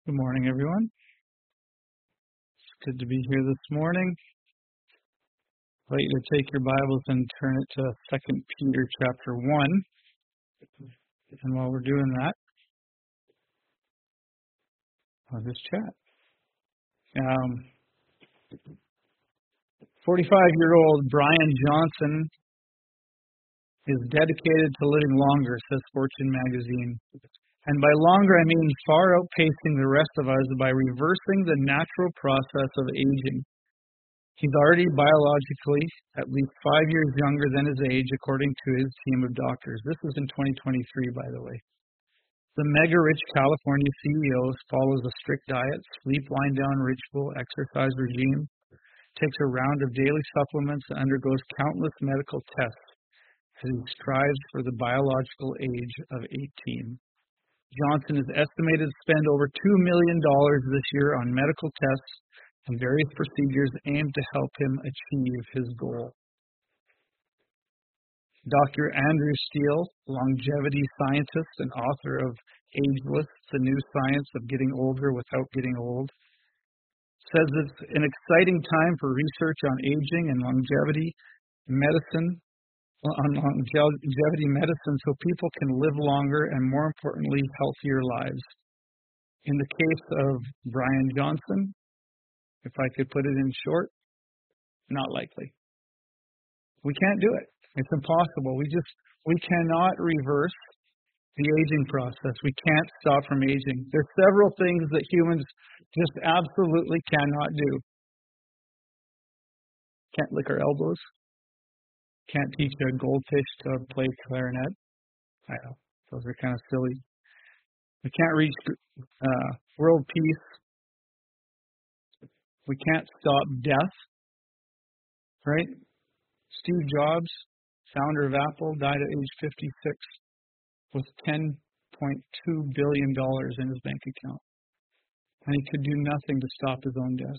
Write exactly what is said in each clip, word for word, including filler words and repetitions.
Good morning, everyone. It's good to be here this morning. I'd like you to take your Bibles and turn it to Second Peter chapter one. And while we're doing that, I'll just chat. Um, forty-five-year-old Brian Johnson is dedicated to living longer, says Fortune magazine. And by longer, I mean far outpacing the rest of us by reversing the natural process of aging. He's already biologically at least five years younger than his age, according to his team of doctors. This is in twenty twenty-three, by the way. The mega-rich California C E O follows a strict diet, sleep wind-down ritual, exercise regime, takes a round of daily supplements, and undergoes countless medical tests as he strives for the biological age of eighteen. Johnson is estimated to spend over two million dollars this year on medical tests and various procedures aimed to help him achieve his goal. Doctor Andrew Steele, longevity scientist and author of Ageless, The New Science of Getting Older Without Getting Old, says it's an exciting time for research on aging and longevity medicine, on longevity medicine so people can live longer and, more importantly, healthier lives. In the case of Brian Johnson, if I could put it in short, not likely. We can't do it. It's impossible. We just, we cannot reverse the aging process. We can't stop from aging. There's several things that humans just absolutely cannot do. Can't lick our elbows. Can't teach a goldfish to play clarinet. I know, those are kind of silly. We can't reach uh, world peace. We can't stop death, right? Steve Jobs, founder of Apple, died at age fifty-six with ten point two billion dollars in his bank account. And he could do nothing to stop his own death.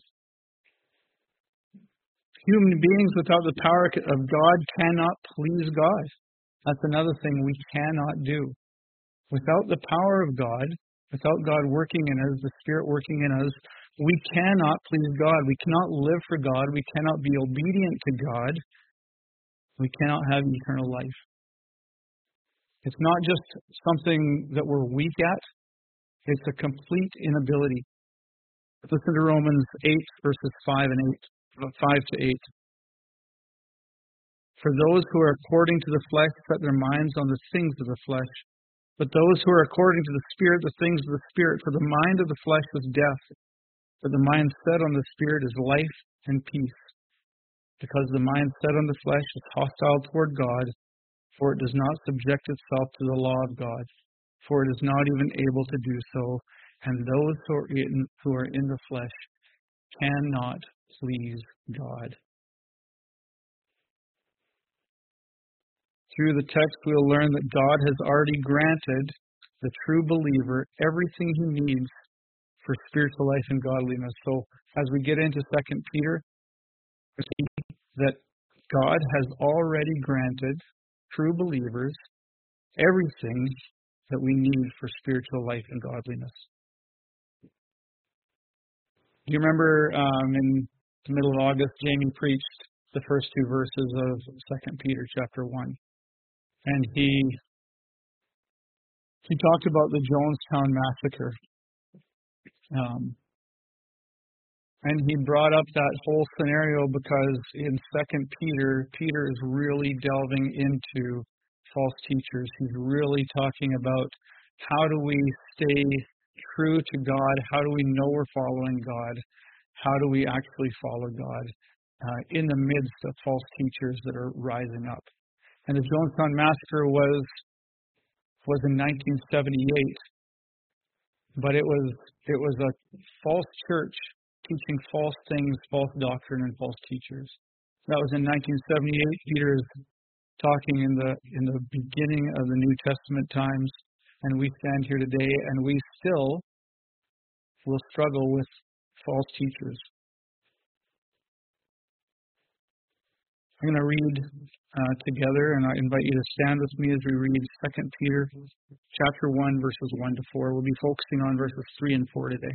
Human beings without the power of God cannot please God. That's another thing we cannot do. Without the power of God, without God working in us, the Spirit working in us, we cannot please God. We cannot live for God. We cannot be obedient to God. We cannot have eternal life. It's not just something that we're weak at. It's a complete inability. Listen to Romans eight, verses five and eight, five to eight. For those who are according to the flesh set their minds on the things of the flesh, but those who are according to the Spirit, the things of the Spirit. For the mind of the flesh is death, but the mind set on the Spirit is life and peace. Because the mind set on the flesh is hostile toward God, for it does not subject itself to the law of God, for it is not even able to do so, and those who are in, who are in the flesh cannot please God. Through the text, we'll learn that God has already granted the true believer everything he needs for spiritual life and godliness. So as we get into Second Peter, we see that God has already granted true believers everything that we need for spiritual life and godliness. Do you remember um, in the middle of August, Jamie preached the first two verses of Second Peter chapter one. And he he talked about the Jonestown massacre. Um, and he brought up that whole scenario because in Second Peter, Peter is really delving into false teachers. He's really talking about how do we stay true to God? How do we know we're following God? How do we actually follow God uh, in the midst of false teachers that are rising up? And the Jonestown Massacre was was in nineteen seventy-eight, but it was it was a false church teaching false things, false doctrine, and false teachers. That was in nineteen seventy-eight. Peter is talking in the in the beginning of the New Testament times, and we stand here today, and we still will struggle with false teachers. I'm going to read uh, together, and I invite you to stand with me as we read Second Peter chapter one, verses one to four. We'll be focusing on verses three and four today.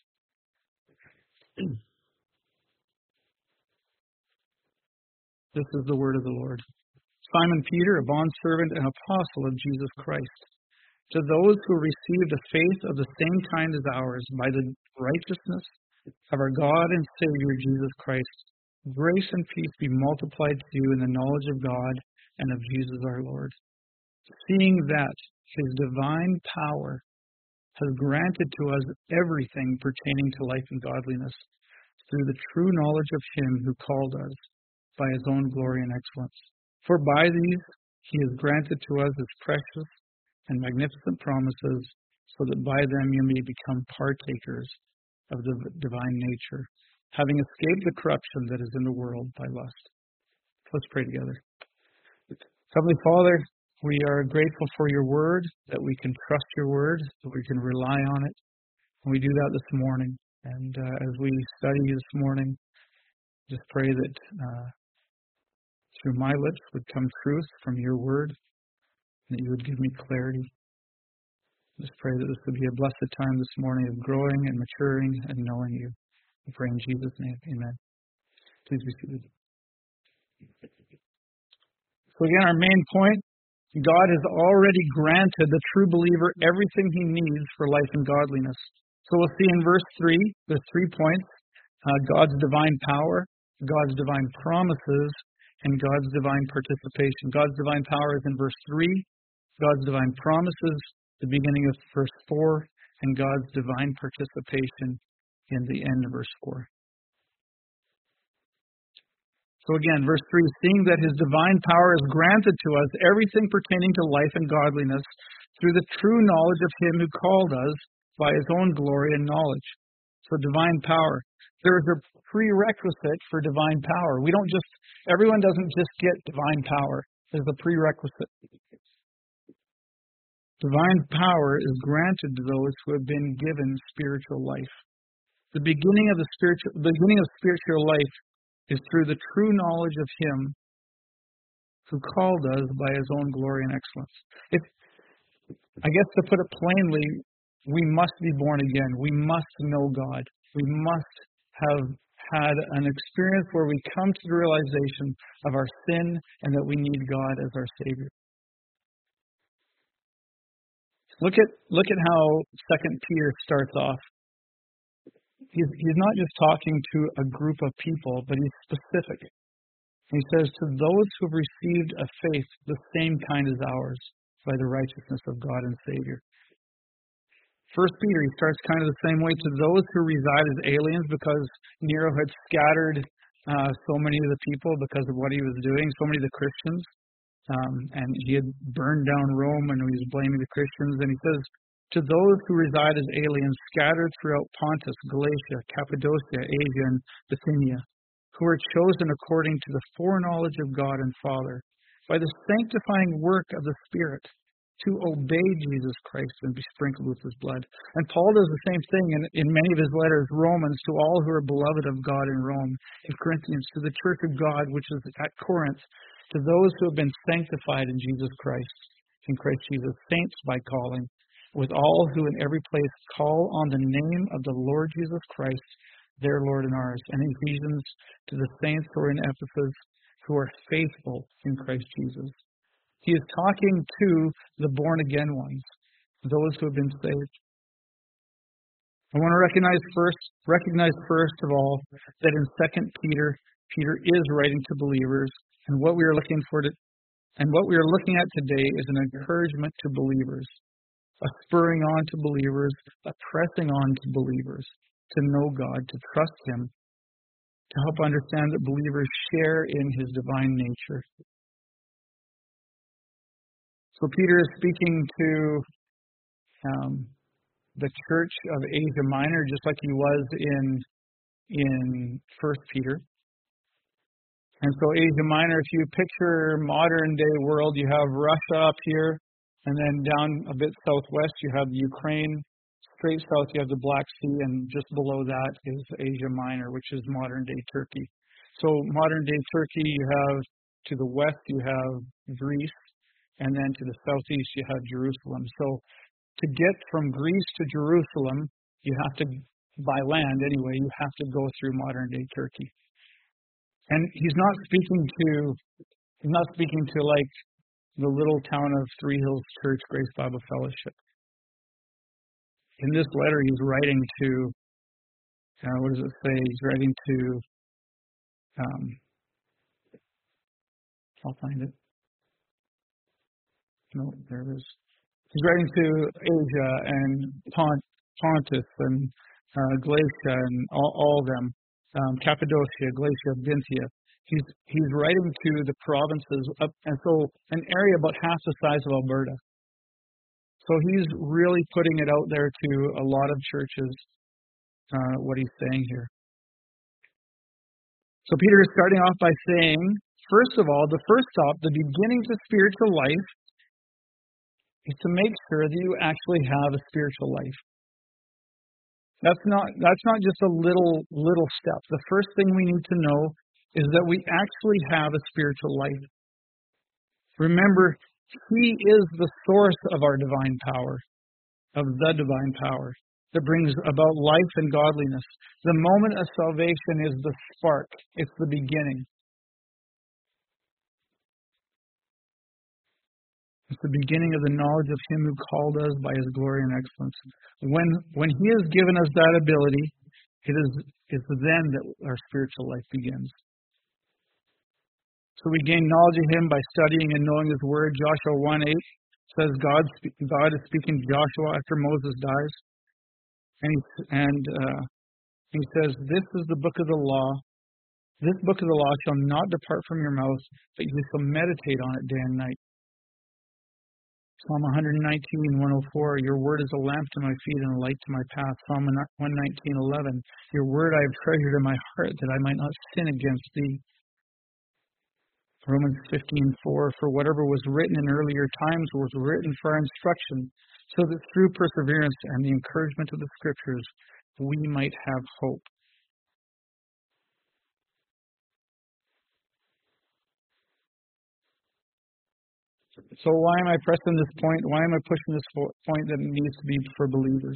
This is the word of the Lord. Simon Peter, a bondservant and apostle of Jesus Christ, to those who received a faith of the same kind as ours by the righteousness of our God and Savior Jesus Christ, grace and peace be multiplied to you in the knowledge of God and of Jesus our Lord, seeing that his divine power has granted to us everything pertaining to life and godliness through the true knowledge of him who called us by his own glory and excellence. For by these he has granted to us his precious and magnificent promises, so that by them you may become partakers of the divine nature, having escaped the corruption that is in the world by lust. Let's pray together. Heavenly Father, we are grateful for your word, that we can trust your word, that we can rely on it. And we do that this morning. And uh, as we study this morning, just pray that uh, through my lips would come truth from your word, that you would give me clarity. Just pray that this would be a blessed time this morning of growing and maturing and knowing you. We pray in Jesus' name. Amen. Please be seated. So again, our main point, God has already granted the true believer everything he needs for life and godliness. So we'll see in verse three, there's three points. Uh, God's divine power, God's divine promises, and God's divine participation. God's divine power is in verse three, God's divine promises, the beginning of verse four, and God's divine participation in the end of verse four. So again, verse three, seeing that his divine power has granted to us everything pertaining to life and godliness through the true knowledge of him who called us by his own glory and knowledge. So divine power. There is a prerequisite for divine power. We don't just, everyone doesn't just get divine power. There's a prerequisite. Divine power is granted to those who have been given spiritual life. The beginning of the spiritual, the beginning of spiritual life is through the true knowledge of him who called us by his own glory and excellence. If, I guess to put it plainly, we must be born again. We must know God. We must have had an experience where we come to the realization of our sin and that we need God as our Savior. Look at look at how Second Peter starts off. He's, he's not just talking to a group of people, but he's specific. He says, to those who have received a faith the same kind as ours by the righteousness of God and Savior. First Peter, he starts kind of the same way, to those who reside as aliens, because Nero had scattered uh, so many of the people because of what he was doing, so many of the Christians. Um, and he had burned down Rome and he was blaming the Christians. And he says, to those who reside as aliens scattered throughout Pontus, Galatia, Cappadocia, Asia, and Bithynia, who are chosen according to the foreknowledge of God and Father, by the sanctifying work of the Spirit, to obey Jesus Christ and be sprinkled with his blood. And Paul does the same thing in, in many of his letters, Romans, to all who are beloved of God in Rome, in Corinthians, to the church of God, which is at Corinth, to those who have been sanctified in Jesus Christ, in Christ Jesus, saints by calling, with all who in every place call on the name of the Lord Jesus Christ, their Lord and ours. And in Ephesians, to the saints who are in Ephesus, who are faithful in Christ Jesus. He is talking to the born-again ones, those who have been saved. I want to recognize first, recognize first of all that in Second Peter, Peter is writing to believers, and what we are looking for to, and what we are looking at today is an encouragement to believers, a spurring on to believers, a pressing on to believers, to know God, to trust him, to help understand that believers share in his divine nature. So Peter is speaking to um, the church of Asia Minor, just like he was in in First Peter. And so Asia Minor, if you picture modern day world, you have Russia up here, and then down a bit southwest you have Ukraine. Straight south you have the Black Sea, and just below that is Asia Minor, which is modern day Turkey. So modern day Turkey, you have to the west, you have Greece, and then to the southeast, you have Jerusalem. So to get from Greece to Jerusalem, you have to, by land anyway, you have to go through modern day Turkey. And he's not speaking to, he's not speaking to like the little town of Three Hills Church, Grace Bible Fellowship. In this letter, he's writing to, uh, what does it say? He's writing to, um, I'll find it. No, there it is. He's writing to Asia and Pont, Pontus and uh, Galatia and all, all of them, um, Cappadocia, Galatia, Bithynia. He's he's writing to the provinces, up, and so an area about half the size of Alberta. So he's really putting it out there to a lot of churches, uh, what he's saying here. So Peter is starting off by saying, first of all, the first stop, the beginning to spiritual life, is to make sure that you actually have a spiritual life. That's not that's not just a little little step. The first thing we need to know is that we actually have a spiritual life. Remember, He is the source of our divine power, of the divine power that brings about life and godliness. The moment of salvation is the spark. It's the beginning. It's the beginning of the knowledge of Him who called us by His glory and excellence. When when He has given us that ability, it is it's then that our spiritual life begins. So we gain knowledge of Him by studying and knowing His Word. Joshua one eight says God God is speaking to Joshua after Moses dies, and he and uh, he says, "This is the book of the law. This book of the law shall not depart from your mouth, but you shall meditate on it day and night." Psalm one nineteen, one oh four, your word is a lamp to my feet and a light to my path. Psalm one nineteen, eleven, your word I have treasured in my heart that I might not sin against thee. Romans fifteen, four, for whatever was written in earlier times was written for our instruction, so that through perseverance and the encouragement of the Scriptures we might have hope. So why am I pressing this point? Why am I pushing this point that it needs to be for believers?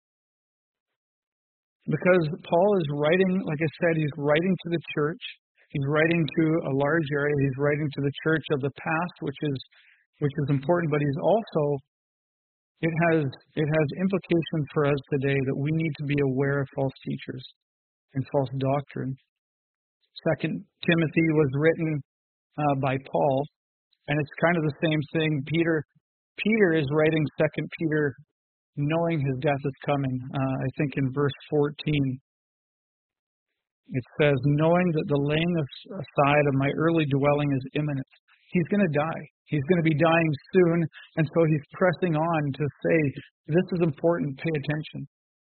Because Paul is writing, like I said, he's writing to the church. He's writing to a large area. He's writing to the church of the past, which is which is important. But he's also it has it has implications for us today that we need to be aware of false teachers and false doctrine. Second Timothy was written uh, by Paul. And it's kind of the same thing. Peter Peter is writing Second Peter knowing his death is coming. Uh, I think in verse fourteen, it says, knowing that the laying aside of my early dwelling is imminent. He's going to die. He's going to be dying soon. And so he's pressing on to say, this is important, pay attention.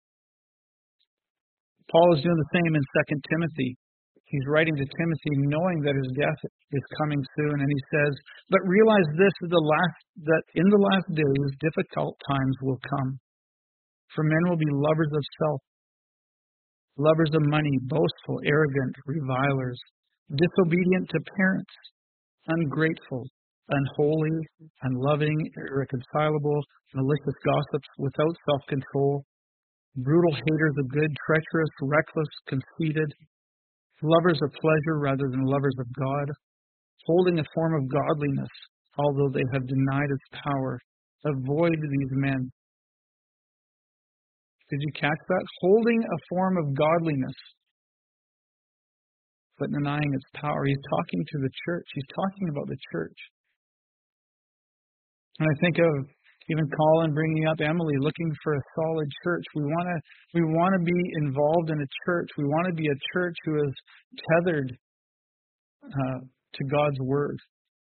Paul is doing the same in Second Timothy. He's writing to Timothy knowing that his death is coming soon, and he says, but realize this is the last that in the last days difficult times will come. For men will be lovers of self, lovers of money, boastful, arrogant, revilers, disobedient to parents, ungrateful, unholy, unloving, irreconcilable, malicious gossips, without self-control, brutal haters of good, treacherous, reckless, conceited, lovers of pleasure rather than lovers of God, holding a form of godliness, although they have denied its power. Avoid these men. Did you catch that? Holding a form of godliness, but denying its power. He's talking to the church. He's talking about the church. And I think of even Colin bringing up Emily, looking for a solid church. We want to we want to be involved in a church. We want to be a church who is tethered uh, to God's Word.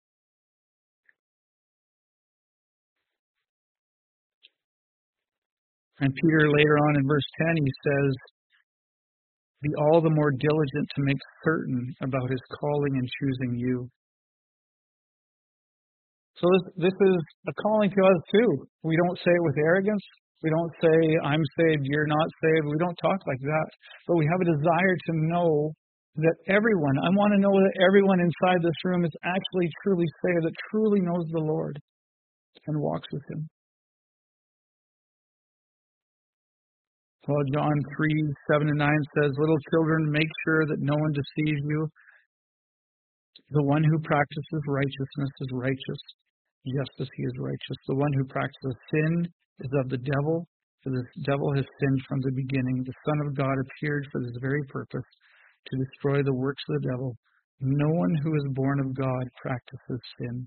And Peter later on in verse ten, he says, be all the more diligent to make certain about His calling and choosing you. So this, this is a calling to us too. We don't say it with arrogance. We don't say, I'm saved, you're not saved. We don't talk like that. But we have a desire to know That everyone, I want to know that everyone inside this room is actually truly saved, that truly knows the Lord and walks with Him. Well, John three, seven and nine says, little children, make sure that no one deceives you. The one who practices righteousness is righteous, just as he is righteous. The one who practices sin is of the devil, for the devil has sinned from the beginning. The Son of God appeared for this very purpose, to destroy the works of the devil. No one who is born of God practices sin.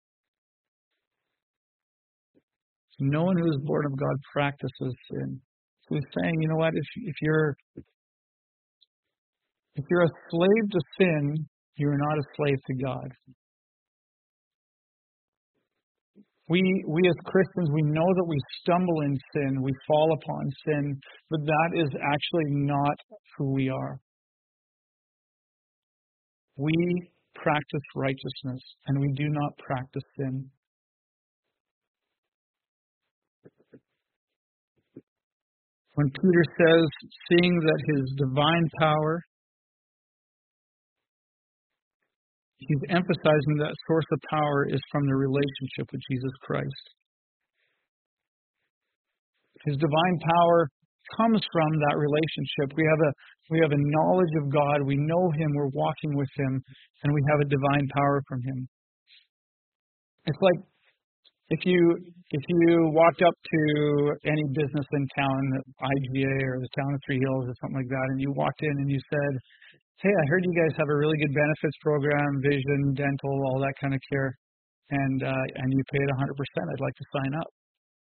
No one who is born of God practices sin. So he's saying, you know what, if if you're if you're a slave to sin, you're not a slave to God. We we as Christians, we know that we stumble in sin, we fall upon sin, but that is actually not who we are. We practice righteousness, and we do not practice sin. When Peter says, seeing that his divine power, he's emphasizing that source of power is from the relationship with Jesus Christ. His divine power comes from that relationship. We have a we have a knowledge of God. We know Him. We're walking with Him, and we have a divine power from Him. It's like if you if you walked up to any business in town, I G A or the town of Three Hills or something like that, and you walked in and you said, "Hey, I heard you guys have a really good benefits program, vision, dental, all that kind of care, and uh, and you paid one hundred percent. I'd like to sign up."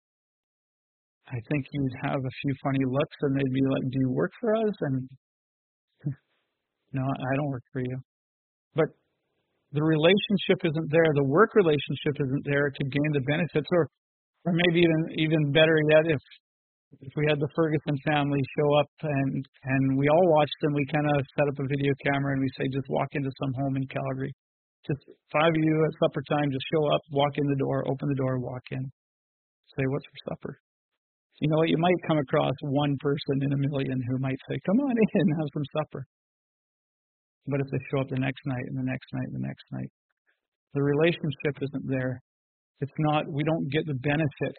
I think you'd have a few funny looks, and they'd be like, "Do you work for us?" And no, I don't work for you. But the relationship isn't there. The work relationship isn't there to gain the benefits, or or maybe even even better yet, if if we had the Ferguson family show up and and we all watched them, we kind of set up a video camera and we say, just walk into some home in Calgary. Just five of you at supper time, just show up, walk in the door, open the door, walk in. Say, what's for supper? You know what? You might come across one person in a million who might say, come on in and have some supper. But if they show up the next night and the next night and the next night, the relationship isn't there. It's not, we don't get the benefit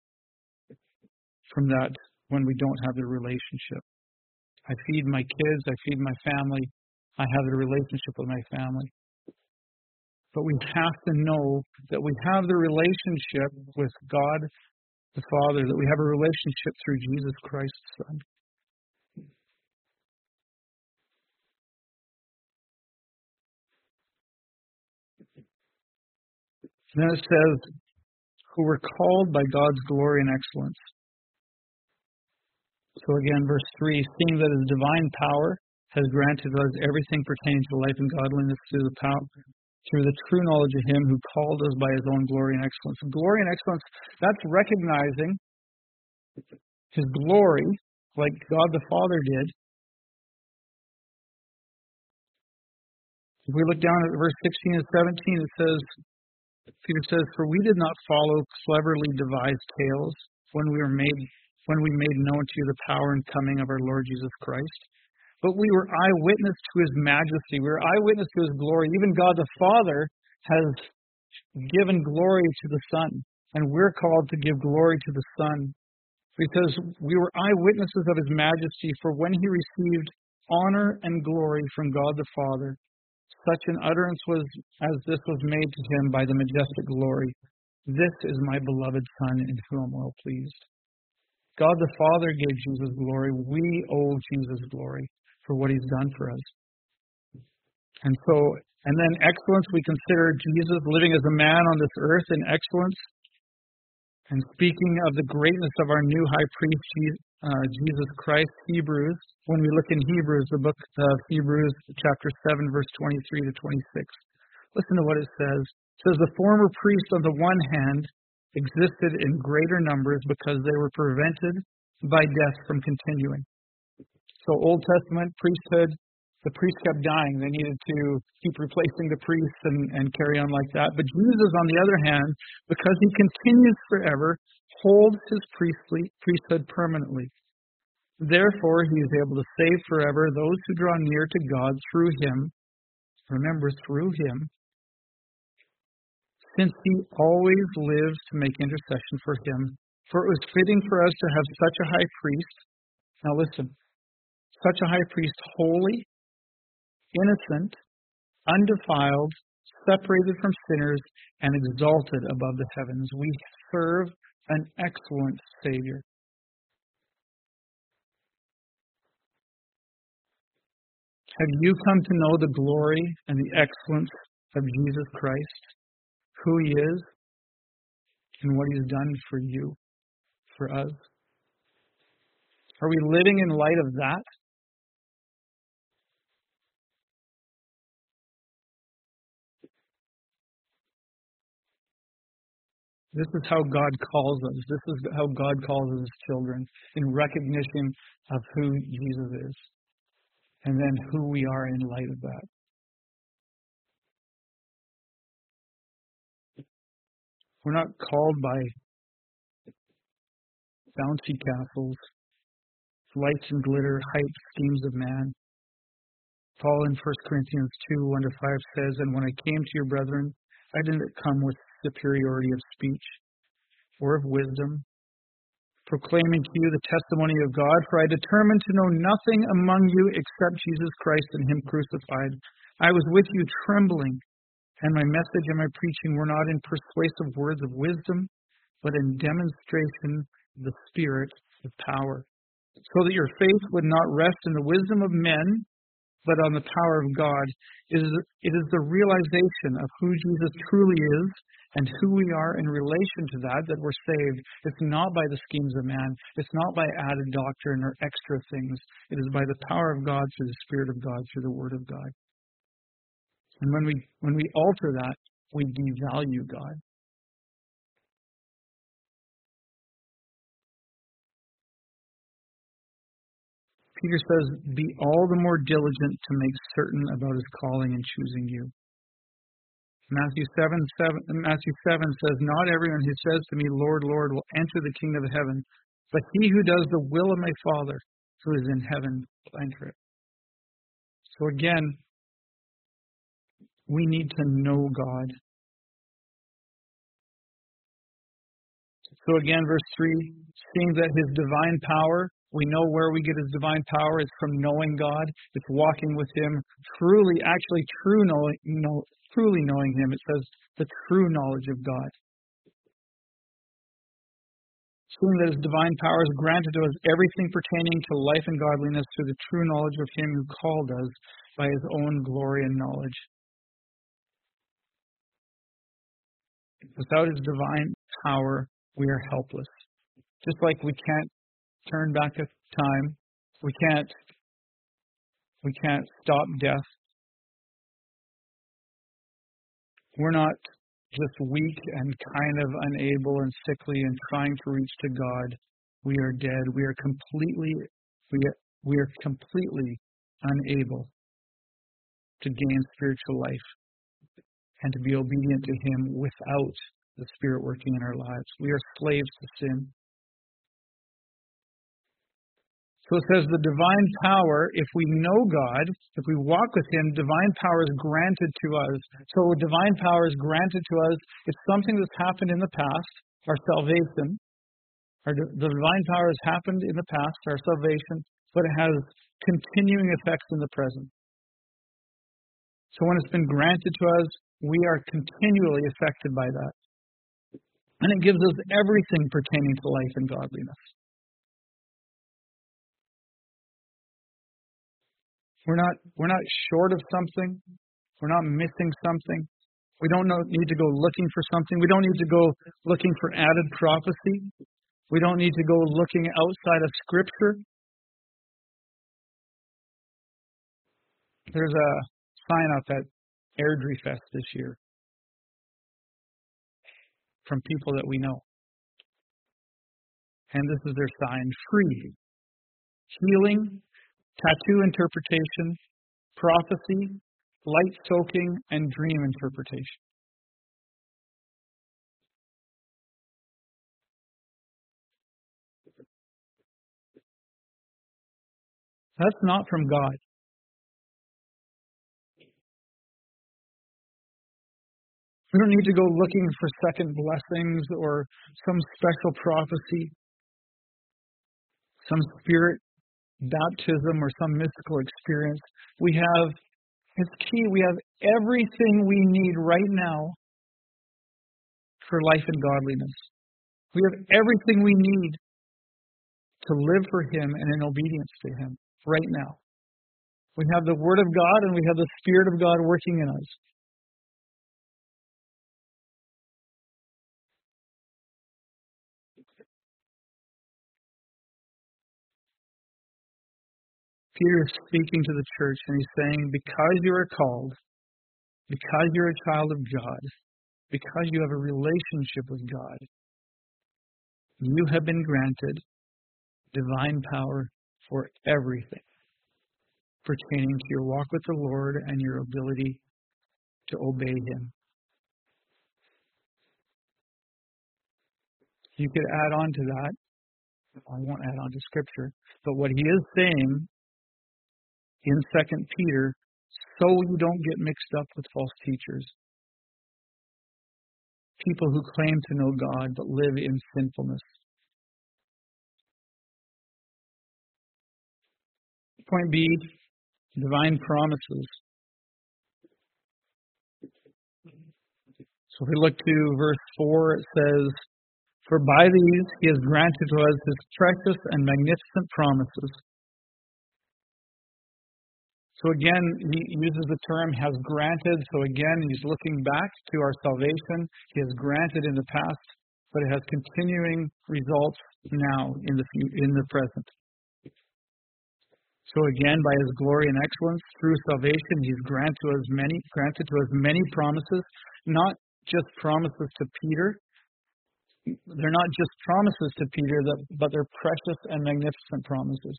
from that when we don't have the relationship. I feed my kids, I feed my family, I have the relationship with my family. But we have to know that we have the relationship with God the Father, that we have a relationship through Jesus Christ the Son. And then it says, who were called by God's glory and excellence. So again, verse three, seeing that His divine power has granted us everything pertaining to life and godliness through the power, through the true knowledge of Him who called us by His own glory and excellence. Glory and excellence, that's recognizing His glory, like God the Father did. If we look down at verse sixteen and seventeen, it says, Peter says, for we did not follow cleverly devised tales when we were made when we made known to you the power and coming of our Lord Jesus Christ, but we were eyewitness to His majesty. We were eyewitness to His glory. Even God the Father has given glory to the Son, and we're called to give glory to the Son, because we were eyewitnesses of His majesty. For when He received honor and glory from God the Father, such an utterance was as this was made to Him by the majestic glory. This is my beloved Son, in whom I'm well pleased. God the Father gave Jesus glory. We owe Jesus glory for what He's done for us. And so, and then excellence, we consider Jesus living as a man on this earth in excellence. And speaking of the greatness of our new high priest, uh, Jesus Christ, Hebrews, when we look in Hebrews, the book of Hebrews, chapter seven, verse twenty-three to twenty-six, listen to what it says. It says, the former priests on the one hand existed in greater numbers because they were prevented by death from continuing. So Old Testament priesthood, the priests kept dying. They needed to keep replacing the priests and, and carry on like that. But Jesus, on the other hand, because He continues forever, holds His priestly priesthood permanently. Therefore, he is able to save forever those who draw near to God through him. Remember, through him, since he always lives to make intercession for him. For it was fitting for us to have such a high priest. Now listen, such a high priest, holy, innocent, undefiled, separated from sinners, and exalted above the heavens. We serve an excellent Savior. Have you come to know the glory and the excellence of Jesus Christ, who he is, and what he's done for you, for us? Are we living in light of that? This is how God calls us. This is how God calls us as children, in recognition of who Jesus is, and then who we are in light of that. We're not called by bouncy castles, lights and glitter, hype schemes of man. Paul in First Corinthians two, one to five says, "And when I came to your brethren, I didn't come with superiority of speech or of wisdom, proclaiming to you the testimony of God, for I determined to know nothing among you except Jesus Christ and him crucified. I was with you trembling, and my message and my preaching were not in persuasive words of wisdom, but in demonstration of the Spirit of power, so that your faith would not rest in the wisdom of men, but on the power of God. It is, it is the realization of who Jesus truly is and who we are in relation to that that we're saved. It's not by the schemes of man. It's not by added doctrine or extra things. It is by the power of God through the Spirit of God, through the Word of God. And when we when we alter that, we devalue God. Peter says, be all the more diligent to make certain about his calling and choosing you. Matthew seven, seven, Matthew seven says, not everyone who says to me, Lord, Lord, will enter the kingdom of heaven, but he who does the will of my Father who is in heaven will enter it. So again, we need to know God. So again, verse three, seeing that his divine power, we know where we get his divine power. It's from knowing God. It's walking with him. Truly, actually, true knowing, know, truly knowing him. It says the true knowledge of God. Seeing that his divine power is granted to us everything pertaining to life and godliness through the true knowledge of him who called us by his own glory and knowledge. Without his divine power, we are helpless. Just like we can't turn back time, we can't we can't stop death. We're not just weak and kind of unable and sickly and trying to reach to God. We are dead. We are completely we are, we are completely unable to gain spiritual life and to be obedient to him without the Spirit working in our lives. We are slaves to sin. So it says the divine power, if we know God, if we walk with him, divine power is granted to us. So divine power is granted to us. It's something that's happened in the past, our salvation. Our, the divine power has happened in the past, our salvation, but it has continuing effects in the present. So when it's been granted to us, we are continually affected by that. And it gives us everything pertaining to life and godliness. We're not we're not short of something. We're not missing something. We don't know, need to go looking for something. We don't need to go looking for added prophecy. We don't need to go looking outside of Scripture. There's a sign up at Airdrie Fest this year from people that we know. And this is their sign: free, healing, tattoo interpretation, prophecy, light soaking, and dream interpretation. That's not from God. We don't need to go looking for second blessings or some special prophecy, some spirit baptism or some mystical experience. We have, it's key, we have everything we need right now for life and godliness. We have everything we need to live for Him and in obedience to Him right now. We have the Word of God and we have the Spirit of God working in us. Peter is speaking to the church and he's saying, because you are called, because you're a child of God, because you have a relationship with God, you have been granted divine power for everything pertaining to your walk with the Lord and your ability to obey Him. You could add on to that. I won't add on to Scripture. But what he is saying in Second Peter, so you don't get mixed up with false teachers. People who claim to know God but live in sinfulness. Point B, divine promises. So if we look to verse four, it says, for by these He has granted to us His precious and magnificent promises. So again, he uses the term has granted. So again, he's looking back to our salvation. He has granted in the past, but it has continuing results now in the in the present. So again, by His glory and excellence through salvation, He's granted to us many granted to us many promises, not just promises to Peter. They're not just promises to Peter, but they're precious and magnificent promises.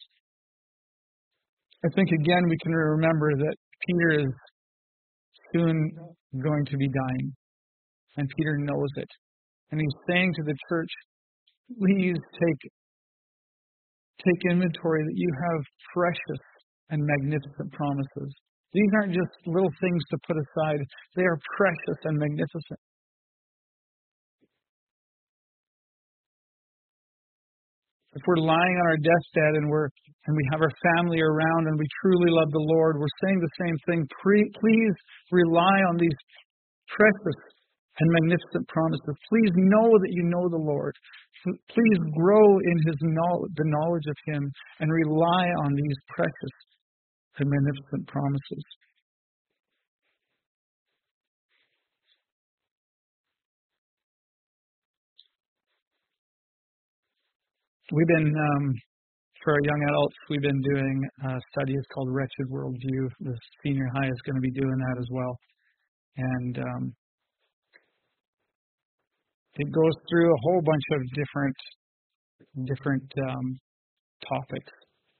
I think, again, we can remember that Peter is soon going to be dying, and Peter knows it. And he's saying to the church, please take, take inventory that you have precious and magnificent promises. These aren't just little things to put aside. They are precious and magnificent. If we're lying on our deathbed and we're and we have our family around and we truly love the Lord, we're saying the same thing. Pre- please rely on these precious and magnificent promises. Please know that you know the Lord. Please grow in His knowledge, the knowledge of Him, and rely on these precious and magnificent promises. We've been um, For our young adults, we've been doing a study. It's called Wretched Worldview. The senior high is going to be doing that as well. And um, it goes through a whole bunch of different different um, topics.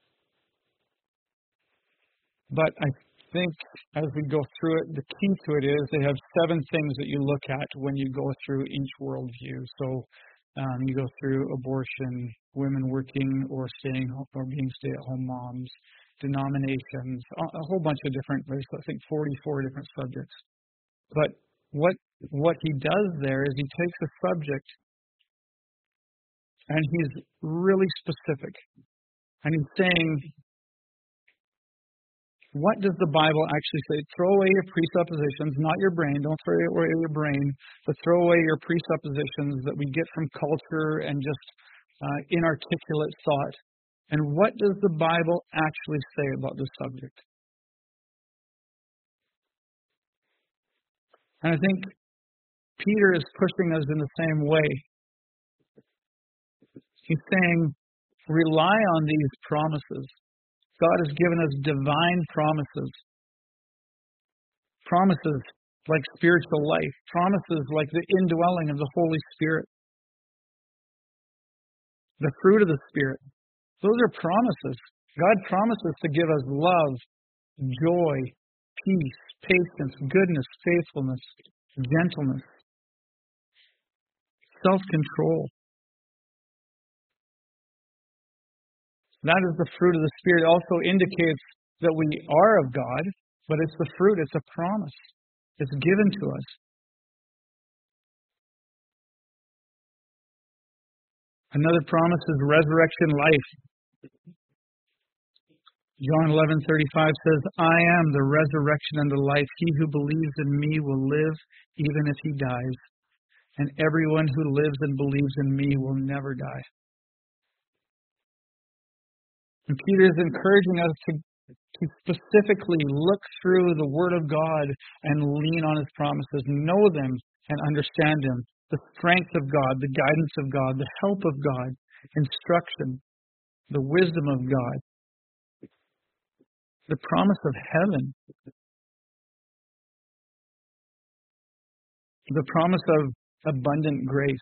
But I think as we go through it, the key to it is they have seven things that you look at when you go through each worldview. So um, you go through abortion, women working or staying or being stay-at-home moms, denominations, a, a whole bunch of different. There's I think forty-four different subjects. But what what he does there is he takes a subject and he's really specific, and he's saying, what does the Bible actually say? Throw away your presuppositions, not your brain. Don't throw away your brain, but throw away your presuppositions that we get from culture and just uh, inarticulate thought. And what does the Bible actually say about this subject? And I think Peter is pushing us in the same way. He's saying, rely on these promises. God has given us divine promises. Promises like spiritual life. Promises like the indwelling of the Holy Spirit. The fruit of the Spirit. Those are promises. God promises to give us love, joy, peace, patience, goodness, faithfulness, gentleness, self-control. That is the fruit of the Spirit. It also indicates that we are of God, but it's the fruit, it's a promise. It's given to us. Another promise is resurrection life. John eleven thirty-five says, I am the resurrection and the life. He who believes in me will live even if he dies. And everyone who lives and believes in me will never die. And Peter is encouraging us to, to specifically look through the Word of God and lean on His promises, know them and understand Him. The strength of God, the guidance of God, the help of God, instruction, the wisdom of God, the promise of heaven, the promise of abundant grace.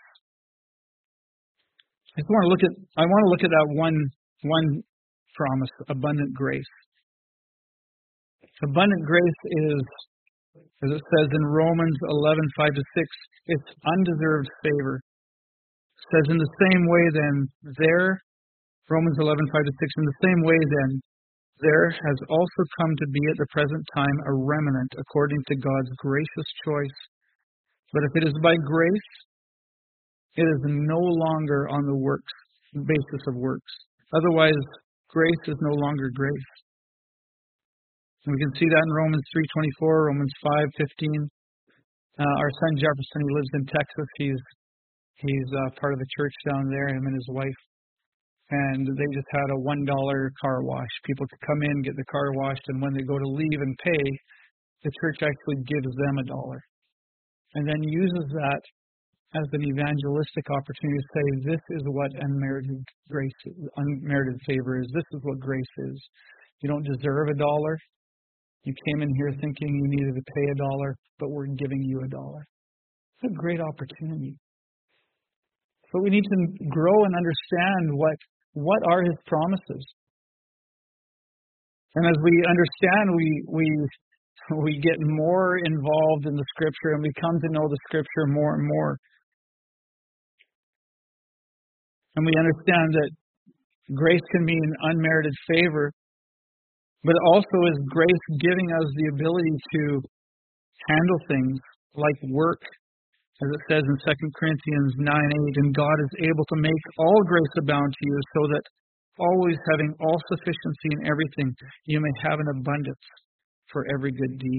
I just want to look at I want to look at that one one promise, abundant grace. Abundant grace is, as it says in Romans eleven five to six, it's undeserved favor. It says, in the same way then, there, Romans eleven five to six, in the same way then, there has also come to be at the present time a remnant according to God's gracious choice. But if it is by grace, it is no longer on the works basis of works. Otherwise, grace is no longer grace. And we can see that in Romans three twenty-four, Romans five fifteen. Uh, our son Jefferson, he lives in Texas. He's he's uh, part of the church down there, him and his wife. And they just had a one dollar car wash. People could come in, get the car washed, and when they go to leave and pay, the church actually gives them a dollar. And then uses that as an evangelistic opportunity to say, this is what unmerited grace, unmerited favor is. This is what grace is. You don't deserve a dollar. You came in here thinking you needed to pay a dollar, but we're giving you a dollar. It's a great opportunity. But we need to grow and understand what what are His promises. And as we understand, we we we get more involved in the Scripture and we come to know the Scripture more and more. And we understand that grace can mean unmerited favor, but also is grace giving us the ability to handle things like work, as it says in Second Corinthians nine eight, and God is able to make all grace abound to you, so that always having all sufficiency in everything, you may have an abundance for every good deed.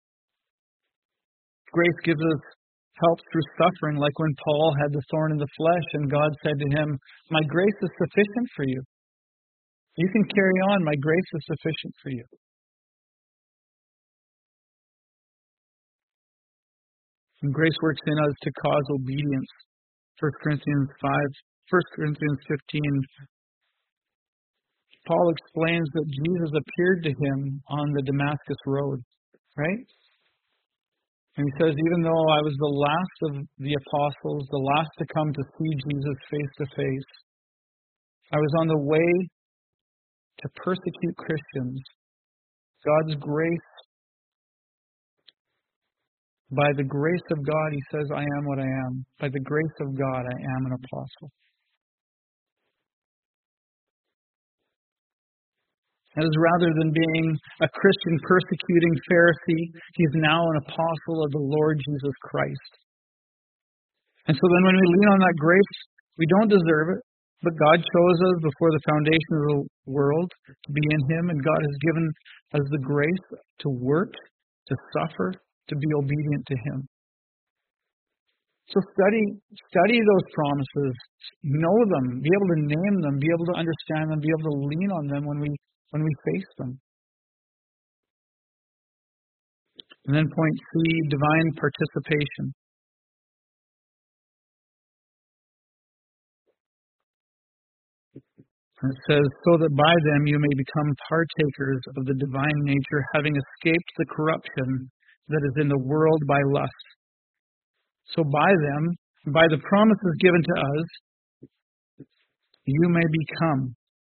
Grace gives us help through suffering, like when Paul had the thorn in the flesh, and God said to him, my grace is sufficient for you. You can carry on. My grace is sufficient for you. And grace works in us to cause obedience. First Corinthians five, First Corinthians fifteen. Paul explains that Jesus appeared to him on the Damascus road, right? And he says, even though I was the last of the apostles, the last to come to see Jesus face to face, I was on the way to persecute Christians. God's grace, by the grace of God, he says, I am what I am. By the grace of God, I am an apostle. That is, rather than being a Christian persecuting Pharisee, he's now an apostle of the Lord Jesus Christ. And so then when we lean on that grace, we don't deserve it, but God chose us before the foundation of the world to be in Him, and God has given us the grace to work, to suffer, to be obedient to Him. So study study those promises, know them, be able to name them, be able to understand them, be able to lean on them when we when we face them. And then point C, divine participation. And it says, so that by them you may become partakers of the divine nature, having escaped the corruption that is in the world by lust. So by them, by the promises given to us, you may become.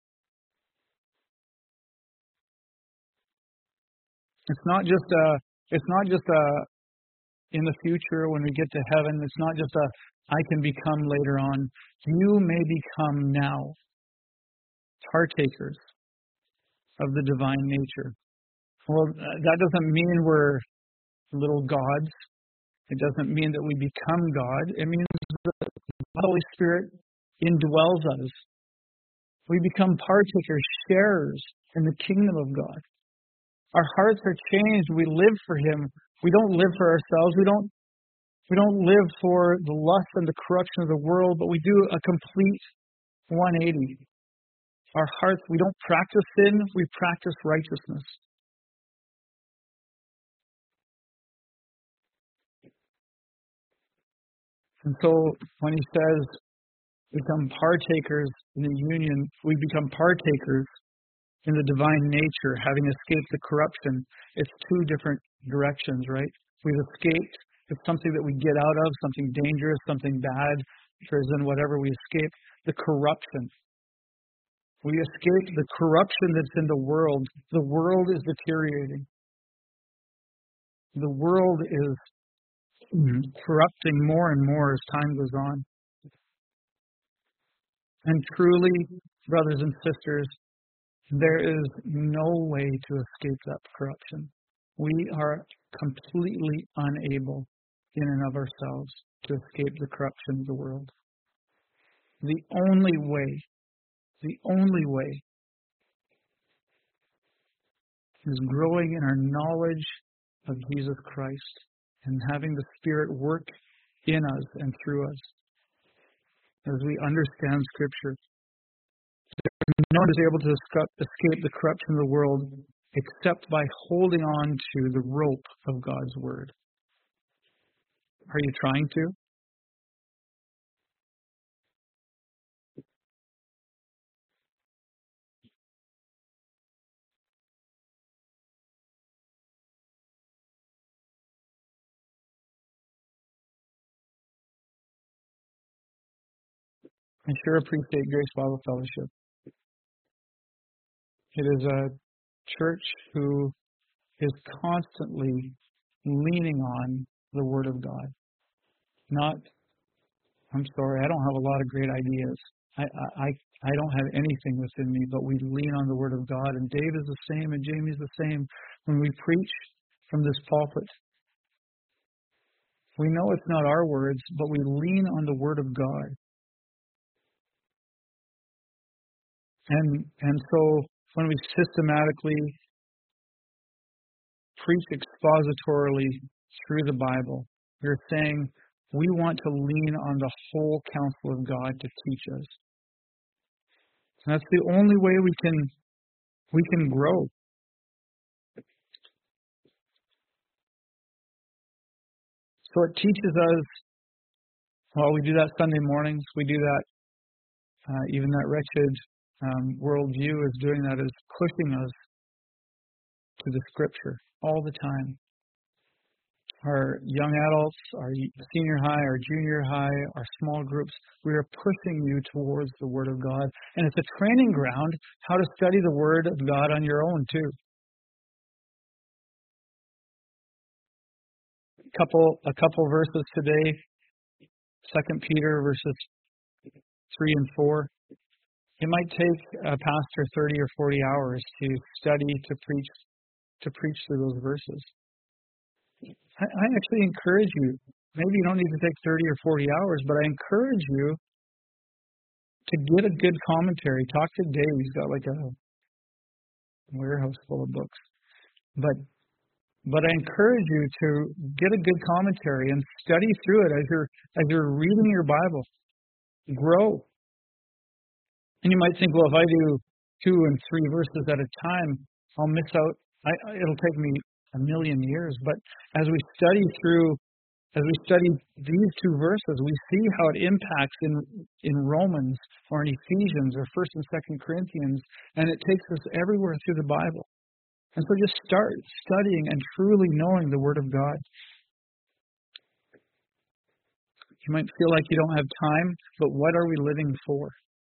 It's not just a, it's not just a, in the future when we get to heaven, it's not just a, I can become later on. You may become now. partakers of the divine nature. Well, that doesn't mean we're little gods. It doesn't mean that we become God. It means that the Holy Spirit indwells us. We become partakers, sharers in the kingdom of God. Our hearts are changed. We live for Him. We don't live for ourselves. We don't we don't live for the lust and the corruption of the world, but we do a complete one eighty. Our hearts, we don't practice sin, we practice righteousness. And so when He says, become partakers in the union, we become partakers in the divine nature, having escaped the corruption. It's two different directions, right? We've escaped. It's something that we get out of, something dangerous, something bad, prison, whatever. We escape the corruption. We escape the corruption that's in the world. The world is deteriorating. The world is corrupting more and more as time goes on. And truly, brothers and sisters, there is no way to escape that corruption. We are completely unable in and of ourselves to escape the corruption of the world. The only way, the only way is growing in our knowledge of Jesus Christ and having the Spirit work in us and through us as we understand Scripture. No one is able to escape the corruption of the world except by holding on to the rope of God's Word. Are you trying to? I sure appreciate Grace Bible Fellowship. It is a church who is constantly leaning on the Word of God. Not, I'm sorry, I don't have a lot of great ideas. I, I, I don't have anything within me, but we lean on the Word of God. And Dave is the same, and Jamie's the same. When we preach from this pulpit, we know it's not our words, but we lean on the Word of God. And and so when we systematically preach expositorily through the Bible, we're saying we want to lean on the whole counsel of God to teach us. And that's the only way we can we can grow. So it teaches us, well, we do that Sunday mornings, we do that, uh, even that wretched um, worldview is doing that, is pushing us to the Scripture all the time. Our young adults, our senior high, our junior high, our small groups, we are pushing you towards the Word of God. And it's a training ground how to study the Word of God on your own, too. A couple, a couple verses today, Second Peter verses three and four. It might take a pastor thirty or forty hours to study, to preach, to preach through those verses. I, I actually encourage you, maybe you don't need to take thirty or forty hours, but I encourage you to get a good commentary. Talk to Dave. He's got like a warehouse full of books. But but I encourage you to get a good commentary and study through it as you're as you're reading your Bible. Grow. And you might think, well, if I do two and three verses at a time, I'll miss out. I, it'll take me a million years. But as we study through, as we study these two verses, we see how it impacts in in Romans or in Ephesians or First and Second Corinthians, and it takes us everywhere through the Bible. And so just start studying and truly knowing the Word of God. You might feel like you don't have time, but what are we living for?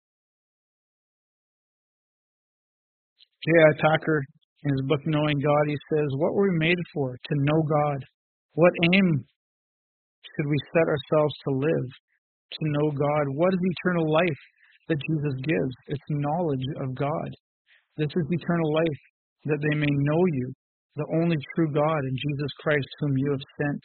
J I Packer, in his book Knowing God, he says, what were we made for? To know God. What aim should we set ourselves to live? To know God. What is eternal life? that Jesus gives. It's knowledge of God. This is eternal life, that they may know you, the only true God, and Jesus Christ whom you have sent.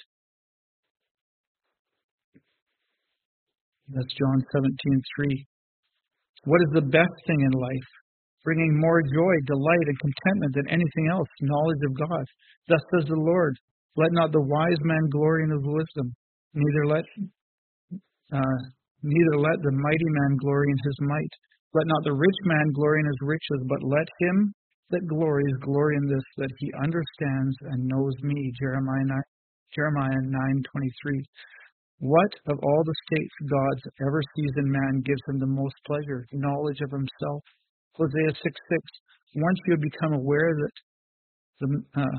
That's John seventeen three. What is the best thing in life? Bringing more joy, delight, and contentment than anything else, knowledge of God. Thus says the Lord, let not the wise man glory in his wisdom, neither let uh, neither let the mighty man glory in his might. Let not the rich man glory in his riches, but let him that glories glory in this, that he understands and knows me. Jeremiah nine twenty-three. What of all the states God ever sees in man gives him the most pleasure? Knowledge of himself. Hosea six six. Once you have become aware that the uh,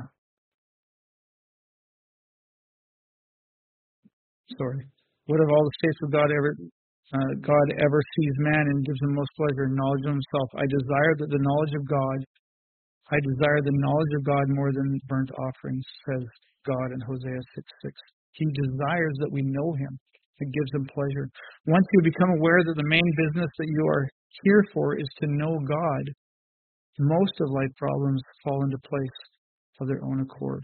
sorry, what of all the states of God ever uh, God ever sees man and gives him most pleasure? Knowledge of himself. I desire that the knowledge of God. I desire the knowledge of God more than burnt offerings, says God in Hosea six six. He desires that we know him. It gives him pleasure. Once you become aware that the main business that you are here for is to know God, most of life problems fall into place of their own accord.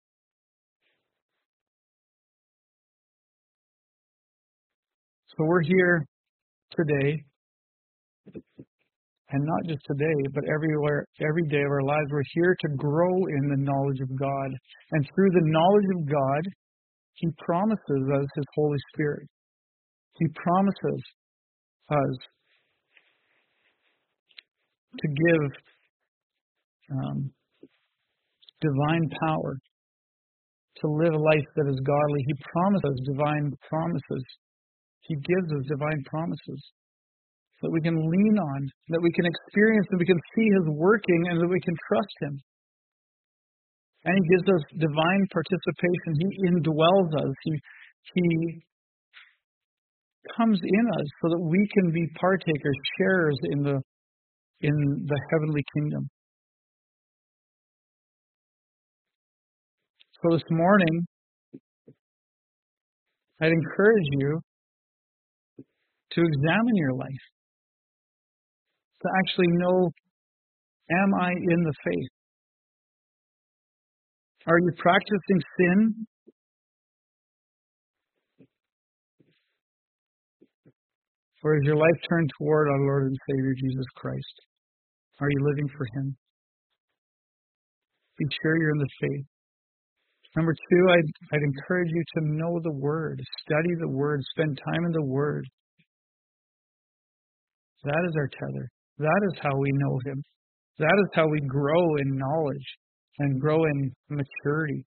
So we're here today, and not just today, but everywhere, every day of our lives, we're here to grow in the knowledge of God. And through the knowledge of God, he promises us his Holy Spirit. He promises us to give um, divine power, to live a life that is godly. He promises divine promises. He gives us divine promises that we can lean on, that we can experience, that we can see his working, and that we can trust him. And he gives us divine participation. He indwells us. He, he comes in us so that we can be partakers, sharers in the in the heavenly kingdom. So this morning, I'd encourage you to examine your life, to actually know, am I in the faith? Are you practicing sin? Or is your life turned toward our Lord and Savior Jesus Christ? Are you living for him? Be sure you're in the faith. Number two, I'd, I'd encourage you to know the Word. Study the Word. Spend time in the Word. That is our tether. That is how we know him. That is how we grow in knowledge and grow in maturity.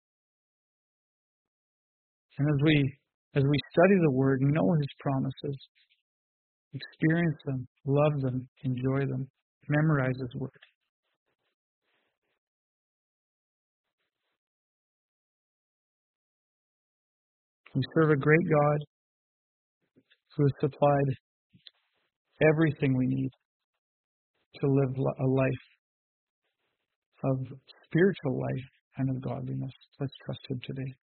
And as we as we study the Word, know his promises, experience them, love them, enjoy them, memorize his Word. We serve a great God who has supplied everything we need to live a life of spiritual life and of godliness. Let's trust him today.